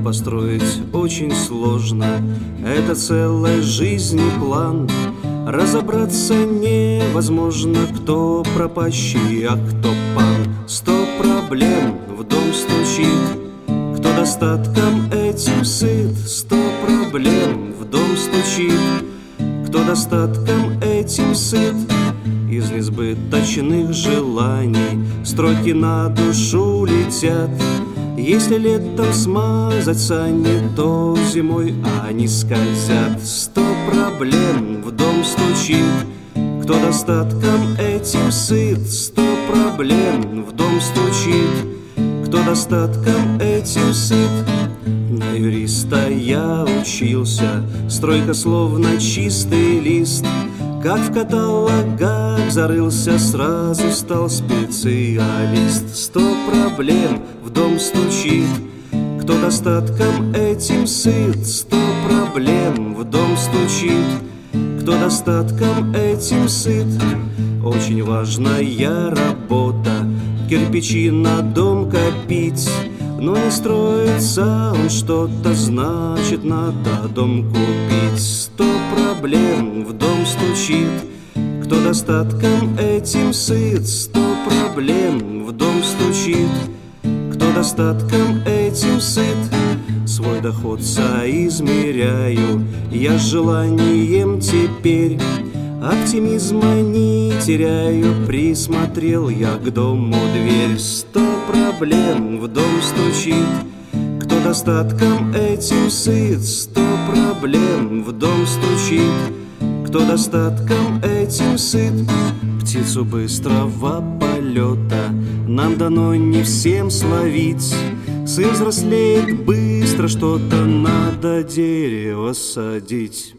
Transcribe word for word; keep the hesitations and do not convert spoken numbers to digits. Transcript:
построить очень сложно. Это целая жизнь и план. Разобраться невозможно, кто пропащий, а кто пан. Сто проблем в дом стучит, кто достатком этим сыт. Сто проблем в дом стучит, кто достатком этим сыт. Из несбыточных желаний строки на душу летят. Если летом смазать сани, то зимой они скользят. Сто проблем в дом стучит, кто достатком этим сыт. Сто проблем в дом стучит, кто достатком этим сыт. На юриста я учился, стройка словно чистый лист. Как в каталогах зарылся, сразу стал специалист. Сто проблем в дом стучит, кто достатком этим сыт. Сто проблем в дом стучит, кто достатком этим сыт. Очень важная работа кирпичи на дом копить. Но не строится он что-то, значит, надо дом купить. Сто проблем в дом стучит, кто достатком этим сыт. Сто проблем в дом стучит, кто достатком этим сыт. Свой доход соизмеряю я с желанием теперь. Оптимизма не теряю, присмотрел я к дому дверь. Сто проблем в дом стучит, кто достатком этим сыт. Сто проблем в дом стучит, кто достатком этим сыт. Птицу быстрого полета нам дано не всем словить. Сын взрослеет быстро, что-то надо дерево садить.